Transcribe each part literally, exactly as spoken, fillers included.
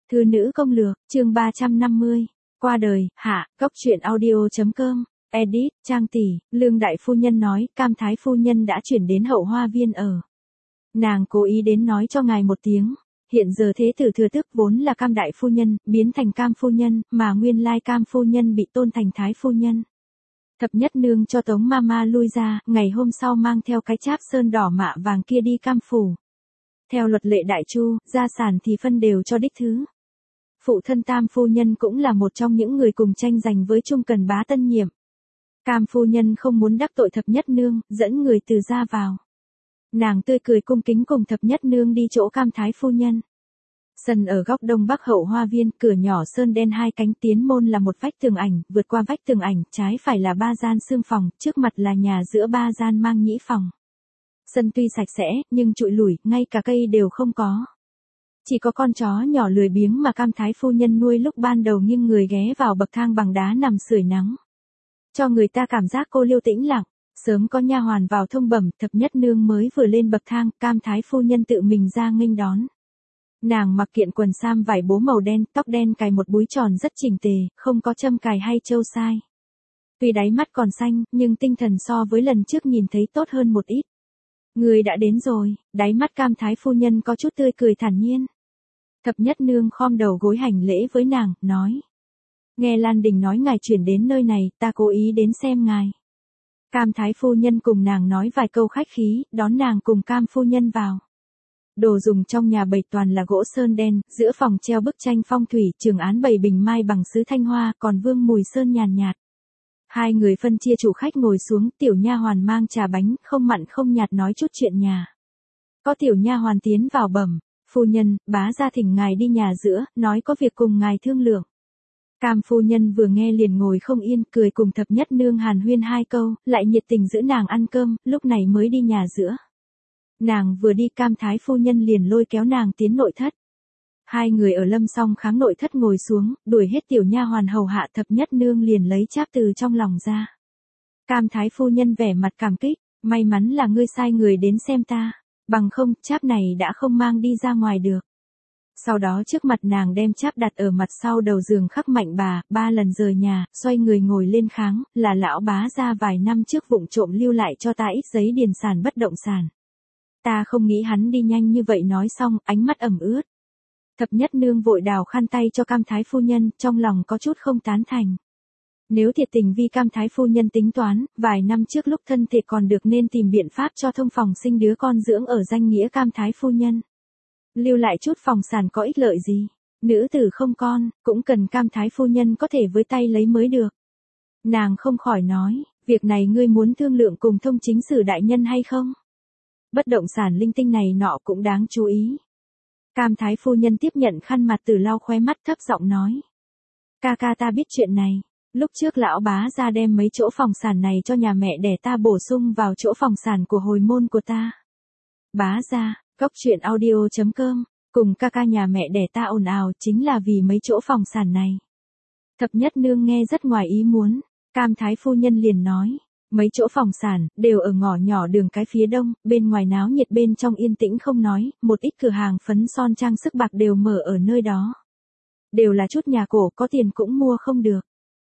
Thư nữ công lược, chương ba trăm năm mươi. Qua đời, hạ, góc truyện audio.com, edit, Trang tỷ, Lương đại phu nhân nói, Cam thái phu nhân đã chuyển đến hậu hoa viên ở. Nàng cố ý đến nói cho ngài một tiếng, hiện giờ thế tử thừa tước vốn là Cam đại phu nhân, biến thành Cam phu nhân, mà nguyên lai Cam phu nhân bị tôn thành thái phu nhân. Thập nhất nương cho Tống Mama lui ra, ngày hôm sau mang theo cái cháp sơn đỏ mạ vàng kia đi Cam phủ. Theo luật lệ đại chu, gia sản thì phân đều cho đích thứ. Phụ thân Tam phu nhân cũng là một trong những người cùng tranh giành với Trung Cần Bá tân nhiệm. Cam phu nhân không muốn đắc tội thập nhất nương, dẫn người từ ra vào. Nàng tươi cười cung kính cùng thập nhất nương đi chỗ Cam thái phu nhân. Sân ở góc đông bắc hậu hoa viên, cửa nhỏ sơn đen hai cánh, tiến môn là một vách tường ảnh, vượt qua vách tường ảnh, trái phải là ba gian xương phòng, trước mặt là nhà giữa ba gian mang nhĩ phòng. Sân tuy sạch sẽ, nhưng trụi lủi, ngay cả cây đều không có. Chỉ có con chó nhỏ lười biếng mà Cam thái phu nhân nuôi lúc ban đầu nghiêng người ghé vào bậc thang bằng đá nằm sưởi nắng. Cho người ta cảm giác cô liêu tĩnh lặng. Sớm có nha hoàn vào thông bẩm, thập nhất nương mới vừa lên bậc thang, Cam thái phu nhân tự mình ra nghênh đón. Nàng mặc kiện quần sam vải bố màu đen, tóc đen cài một búi tròn rất chỉnh tề, không có châm cài hay châu sai. Tuy đáy mắt còn xanh, nhưng tinh thần so với lần trước nhìn thấy tốt hơn một ít. Người đã đến rồi, đáy mắt Cam thái phu nhân có chút tươi cười thản nhiên. Thập nhất nương khom đầu gối hành lễ với nàng, nói. Nghe Lan Đình nói ngài chuyển đến nơi này, ta cố ý đến xem ngài. Cam thái phu nhân cùng nàng nói vài câu khách khí, đón nàng cùng Cam phu nhân vào. Đồ dùng trong nhà bày toàn là gỗ sơn đen, giữa phòng treo bức tranh phong thủy, trường án bày bình mai bằng sứ thanh hoa, còn vương mùi sơn nhàn nhạt. Hai người phân chia chủ khách ngồi xuống, tiểu nha hoàn mang trà bánh, không mặn không nhạt nói chút chuyện nhà. Có tiểu nha hoàn tiến vào bẩm, phu nhân, bá gia thỉnh ngài đi nhà giữa, nói có việc cùng ngài thương lượng. Cam phu nhân vừa nghe liền ngồi không yên, cười cùng thập nhất nương hàn huyên hai câu, lại nhiệt tình giữ nàng ăn cơm, lúc này mới đi nhà giữa. Nàng vừa đi Cam thái phu nhân liền lôi kéo nàng tiến nội thất. Hai người ở lâm song kháng nội thất ngồi xuống, đuổi hết tiểu nha hoàn hầu hạ, thập nhất nương liền lấy cháp từ trong lòng ra. Cam thái phu nhân vẻ mặt cảm kích, may mắn là ngươi sai người đến xem ta, bằng không cháp này đã không mang đi ra ngoài được. Sau đó trước mặt nàng đem cháp đặt ở mặt sau đầu giường khắc mạnh bà, ba lần rời nhà, xoay người ngồi lên kháng, là lão bá ra vài năm trước vụng trộm lưu lại cho ta ít giấy điền sản bất động sản. Ta không nghĩ hắn đi nhanh như vậy, nói xong, ánh mắt ẩm ướt. Thập nhất nương vội đào khăn tay cho Cam thái phu nhân, trong lòng có chút không tán thành. Nếu thiệt tình vì Cam thái phu nhân tính toán, vài năm trước lúc thân thể còn được nên tìm biện pháp cho thông phòng sinh đứa con dưỡng ở danh nghĩa Cam thái phu nhân. Lưu lại chút phòng sản có ích lợi gì, nữ tử không con, cũng cần Cam thái phu nhân có thể với tay lấy mới được. Nàng không khỏi nói, việc này ngươi muốn thương lượng cùng thông chính sử đại nhân hay không? Bất động sản linh tinh này nọ cũng đáng chú ý. Cam thái phu nhân tiếp nhận khăn mặt từ lau khóe mắt, thấp giọng nói. Ca ca ta biết chuyện này, lúc trước lão bá ra đem mấy chỗ phòng sản này cho nhà mẹ đẻ ta bổ sung vào chỗ phòng sản của hồi môn của ta. Bá ra, góc truyện audio.com, cùng ca ca nhà mẹ đẻ ta ồn ào chính là vì mấy chỗ phòng sản này. Thập nhất nương nghe rất ngoài ý muốn, Cam thái phu nhân liền nói. Mấy chỗ phòng sản, đều ở ngõ nhỏ đường cái phía đông, bên ngoài náo nhiệt bên trong yên tĩnh không nói, một ít cửa hàng phấn son trang sức bạc đều mở ở nơi đó. Đều là chút nhà cổ, có tiền cũng mua không được.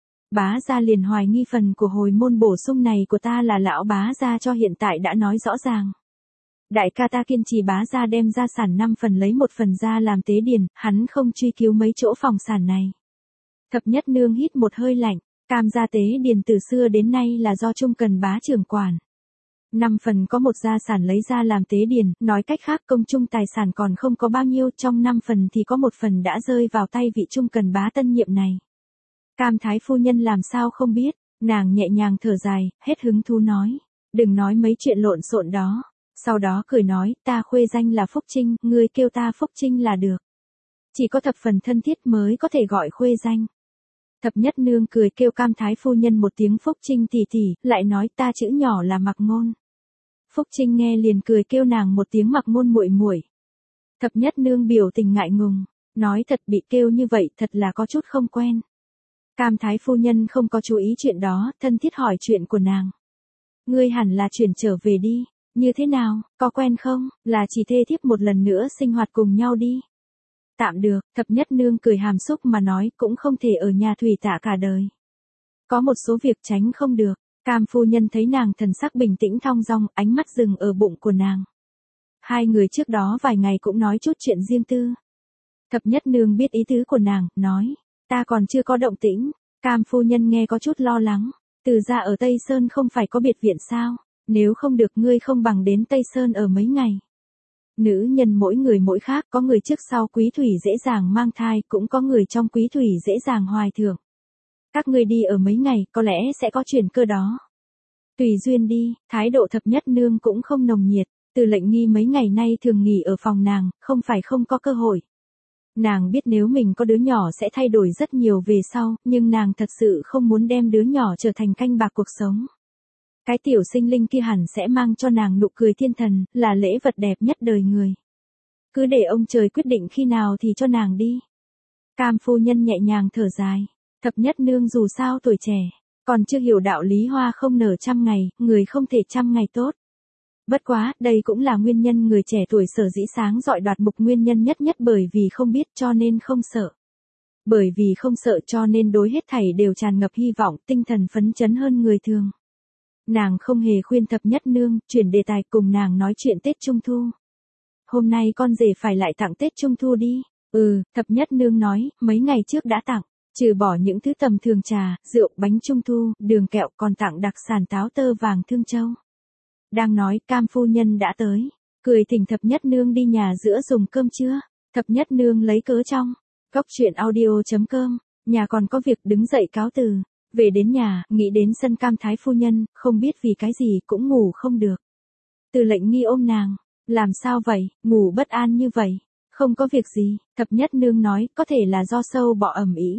Bá gia liền hoài nghi phần của hồi môn bổ sung này của ta là lão bá gia cho, hiện tại đã nói rõ ràng. Đại ca ta kiên trì bá gia đem gia sản năm phần lấy một phần ra làm tế điền, hắn không truy cứu mấy chỗ phòng sản này. Thập nhất nương hít một hơi lạnh. Cam gia tế điền từ xưa đến nay là do Trung Cần Bá trưởng quản. Năm phần có một gia sản lấy ra làm tế điền, nói cách khác công chung tài sản còn không có bao nhiêu, trong năm phần thì có một phần đã rơi vào tay vị Trung Cần Bá tân nhiệm này. Cam thái phu nhân làm sao không biết, nàng nhẹ nhàng thở dài, hết hứng thú nói, đừng nói mấy chuyện lộn xộn đó. Sau đó cười nói, ta khuê danh là Phúc Trinh, ngươi kêu ta Phúc Trinh là được. Chỉ có thập phần thân thiết mới có thể gọi khuê danh. Thập nhất nương cười kêu Cam thái phu nhân một tiếng Phúc Trinh tỷ tỷ, lại nói ta chữ nhỏ là Mặc Ngôn. Phúc Trinh nghe liền cười kêu nàng một tiếng Mặc Ngôn muội muội. Thập nhất nương biểu tình ngại ngùng, nói thật bị kêu như vậy thật là có chút không quen. Cam thái phu nhân không có chú ý chuyện đó, thân thiết hỏi chuyện của nàng. Ngươi hẳn là chuyển trở về đi, như thế nào, có quen không, là chỉ thê thiếp một lần nữa sinh hoạt cùng nhau đi. Tạm được, thập nhất nương cười hàm xúc mà nói, cũng không thể ở nhà Thủy Tạ cả đời. Có một số việc tránh không được. Cam phu nhân thấy nàng thần sắc bình tĩnh thong dong, ánh mắt dừng ở bụng của nàng. Hai người trước đó vài ngày cũng nói chút chuyện riêng tư. Thập nhất nương biết ý tứ của nàng, nói, ta còn chưa có động tĩnh. Cam phu nhân nghe có chút lo lắng. Từ ra ở Tây Sơn không phải có biệt viện sao? Nếu không được ngươi không bằng đến Tây Sơn ở mấy ngày. Nữ nhân mỗi người mỗi khác, có người trước sau quý thủy dễ dàng mang thai, cũng có người trong quý thủy dễ dàng hoài thượng. Các ngươi đi ở mấy ngày, có lẽ sẽ có chuyển cơ đó. Tùy duyên đi, thái độ thập nhất nương cũng không nồng nhiệt. Từ Lệnh Nghi mấy ngày nay thường nghỉ ở phòng nàng, không phải không có cơ hội. Nàng biết nếu mình có đứa nhỏ sẽ thay đổi rất nhiều về sau, nhưng nàng thật sự không muốn đem đứa nhỏ trở thành canh bạc cuộc sống. Cái tiểu sinh linh kia hẳn sẽ mang cho nàng nụ cười thiên thần, là lễ vật đẹp nhất đời người. Cứ để ông trời quyết định khi nào thì cho nàng đi. Cam phu nhân nhẹ nhàng thở dài. Thập nhất nương dù sao tuổi trẻ, còn chưa hiểu đạo lý hoa không nở trăm ngày, người không thể trăm ngày tốt. Bất quá, đây cũng là nguyên nhân người trẻ tuổi sở dĩ sáng dọi đoạt mục nguyên nhân nhất nhất bởi vì không biết cho nên không sợ. Bởi vì không sợ cho nên đối hết thảy đều tràn ngập hy vọng, tinh thần phấn chấn hơn người thường. Nàng không hề khuyên thập nhất nương, chuyển đề tài cùng nàng nói chuyện Tết Trung Thu. Hôm nay con rể phải lại tặng Tết Trung Thu đi. Ừ, thập nhất nương nói, mấy ngày trước đã tặng. Trừ bỏ những thứ tầm thường trà, rượu, bánh trung thu, đường kẹo còn tặng đặc sản táo tơ vàng Thương Châu. Đang nói, Cam phu nhân đã tới. Cười thỉnh thập nhất nương đi nhà giữa dùng cơm trưa. Thập nhất nương lấy cớ trong. Góc chuyện audio chấm com. Nhà còn có việc đứng dậy cáo từ. Về đến nhà, nghĩ đến sân Cam thái phu nhân, không biết vì cái gì cũng ngủ không được. Từ Lệnh Nghi ôm nàng. Làm sao vậy, ngủ bất an như vậy. Không có việc gì, thập nhất nương nói, có thể là do sâu bọ ẩm ý.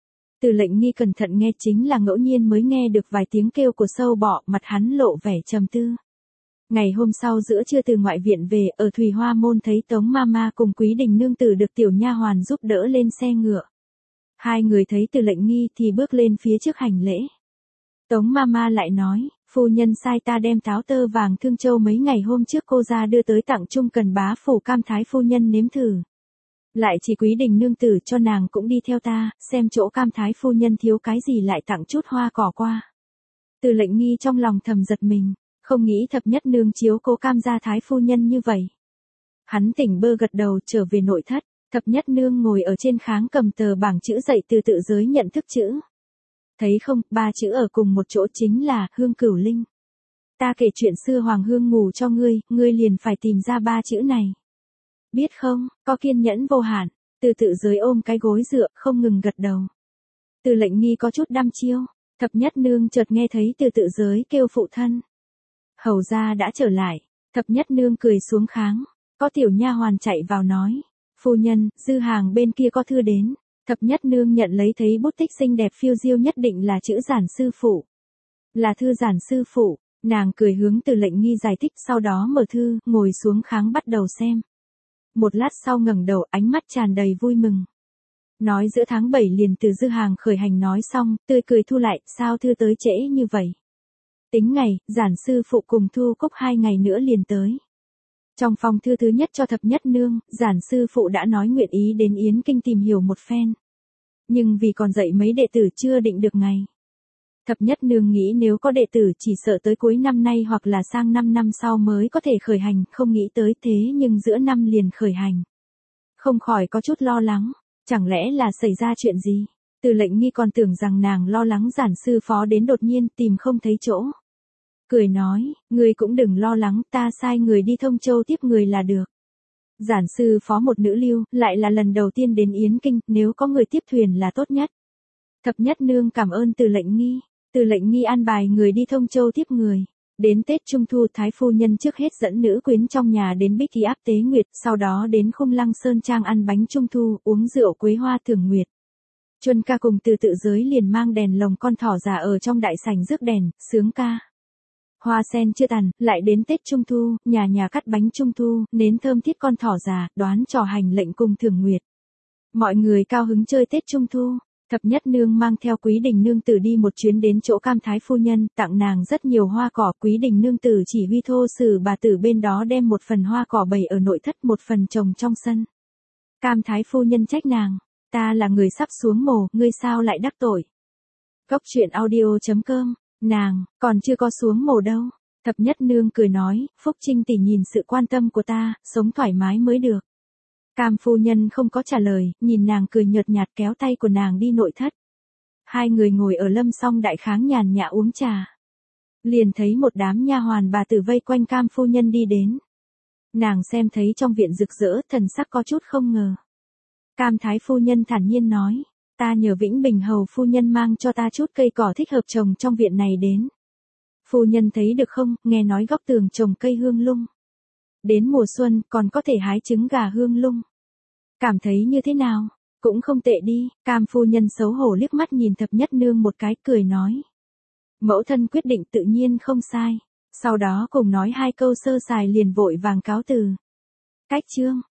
Từ Lệnh Nghi cẩn thận nghe chính là ngẫu nhiên mới nghe được vài tiếng kêu của sâu bọ, mặt hắn lộ vẻ trầm tư. Ngày hôm sau giữa trưa từ ngoại viện về, ở Thùy Hoa môn thấy Tống Mama cùng Quý Đình nương tử được tiểu nha hoàn giúp đỡ lên xe ngựa. Hai người thấy Từ Lệnh Nghi thì bước lên phía trước hành lễ. Tống Mama lại nói, phu nhân sai ta đem táo tơ vàng Thương Châu mấy ngày hôm trước cô ra đưa tới tặng Trung Cần bá phủ Cam thái phu nhân nếm thử. Lại chỉ Quý Đình nương tử cho nàng cũng đi theo ta, xem chỗ Cam thái phu nhân thiếu cái gì lại tặng chút hoa cỏ qua. Từ Lệnh Nghi trong lòng thầm giật mình, không nghĩ thập nhất nương chiếu cố Cam gia thái phu nhân như vậy. Hắn tỉnh bơ gật đầu trở về nội thất, thập nhất nương ngồi ở trên kháng cầm tờ bảng chữ dạy từ tự giới nhận thức chữ. Thấy không, ba chữ ở cùng một chỗ chính là Hương Cửu Linh. Ta kể chuyện xưa Hoàng Hương ngủ cho ngươi, ngươi liền phải tìm ra ba chữ này. Biết không, có kiên nhẫn vô hạn. Từ tự giới ôm cái gối dựa, không ngừng gật đầu. Từ Lệnh Nghi có chút đăm chiêu. Thập nhất nương chợt nghe thấy từ tự giới kêu phụ thân. Hầu gia đã trở lại. Thập nhất nương cười xuống kháng. Có tiểu nha hoàn chạy vào nói. Phu nhân, dư hàng bên kia có thư đến. Thập nhất nương nhận lấy thấy bút tích xinh đẹp phiêu diêu nhất định là chữ giản sư phụ. Là thư giản sư phụ. Nàng cười hướng Từ Lệnh Nghi giải thích, sau đó mở thư, ngồi xuống kháng bắt đầu xem. Một lát sau ngẩng đầu, ánh mắt tràn đầy vui mừng. Nói giữa tháng bảy liền từ dư hàng khởi hành nói xong, tươi cười thu lại, sao thư tới trễ như vậy. Tính ngày, giản sư phụ cùng Thu Cúc hai ngày nữa liền tới. Trong phòng thư thứ nhất cho thập nhất nương, giản sư phụ đã nói nguyện ý đến Yến Kinh tìm hiểu một phen. Nhưng vì còn dạy mấy đệ tử chưa định được ngày. Thập nhất nương nghĩ nếu có đệ tử chỉ sợ tới cuối năm nay hoặc là sang năm năm sau mới có thể khởi hành, không nghĩ tới thế nhưng giữa năm liền khởi hành. Không khỏi có chút lo lắng, chẳng lẽ là xảy ra chuyện gì? Từ Lệnh Nghi còn tưởng rằng nàng lo lắng giản sư phó đến đột nhiên tìm không thấy chỗ. Cười nói, người cũng đừng lo lắng, ta sai người đi Thông Châu tiếp người là được. Giản sư phó một nữ lưu, lại là lần đầu tiên đến Yến Kinh, nếu có người tiếp thuyền là tốt nhất. Thập nhất nương cảm ơn Từ Lệnh Nghi. Từ Lệnh Nghi an bài người đi Thông Châu tiếp người. Đến Tết Trung Thu thái phu nhân trước hết dẫn nữ quyến trong nhà đến Bích Kỳ Áp tế nguyệt, sau đó đến Khung Lăng Sơn Trang ăn bánh Trung Thu, uống rượu quế hoa thưởng nguyệt. Chuân ca cùng từ tự giới liền mang đèn lồng con thỏ già ở trong đại sảnh rước đèn, sướng ca. Hoa sen chưa tàn, lại đến Tết Trung Thu, nhà nhà cắt bánh Trung Thu, nến thơm thiết con thỏ già, đoán trò hành lệnh cùng thưởng nguyệt. Mọi người cao hứng chơi Tết Trung Thu. Thập nhất nương mang theo Quý Đình nương tử đi một chuyến đến chỗ Cam thái phu nhân, tặng nàng rất nhiều hoa cỏ. Quý Đình nương tử chỉ huy thô sử bà tử bên đó đem một phần hoa cỏ bày ở nội thất, một phần trồng trong sân. Cam thái phu nhân trách nàng, ta là người sắp xuống mồ, ngươi sao lại đắc tội. Cốc truyện audio chấm com, nàng, còn chưa có xuống mồ đâu. Thập nhất nương cười nói, Phúc Trinh tỷ nhìn sự quan tâm của ta, sống thoải mái mới được. Cam phu nhân không có trả lời, nhìn nàng cười nhợt nhạt kéo tay của nàng đi nội thất. Hai người ngồi ở lâm song đại kháng nhàn nhã uống trà. Liền thấy một đám nha hoàn bà tử vây quanh Cam phu nhân đi đến. Nàng xem thấy trong viện rực rỡ, thần sắc có chút không ngờ. Cam thái phu nhân thản nhiên nói, ta nhờ Vĩnh Bình hầu phu nhân mang cho ta chút cây cỏ thích hợp trồng trong viện này đến. Phu nhân thấy được không, nghe nói góc tường trồng cây hương lung. Đến mùa xuân còn có thể hái trứng gà hương lung. Cảm thấy như thế nào? Cũng không tệ đi. Cam phu nhân xấu hổ liếc mắt nhìn thập nhất nương một cái cười nói. Mẫu thân quyết định tự nhiên không sai. Sau đó cùng nói hai câu sơ sài liền vội vàng cáo từ. Cách chương.